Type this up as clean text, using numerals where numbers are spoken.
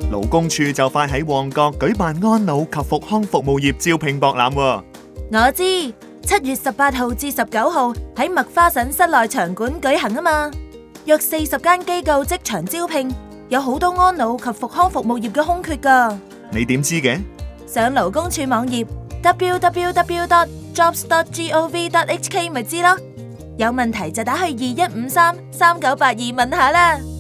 勞工處就快喺旺角舉辦安老及復康服務業招聘博覽喎。 我知，7月18號至19號喺麥花臣室內場館舉行啊嘛，約40間機構即場招聘，有好多安老及復康服務業嘅空缺㗎。 你點知嘅？ 上勞工處網頁 www.jobs.gov.hk 咪知咯，有問題就打去21533982問下啦。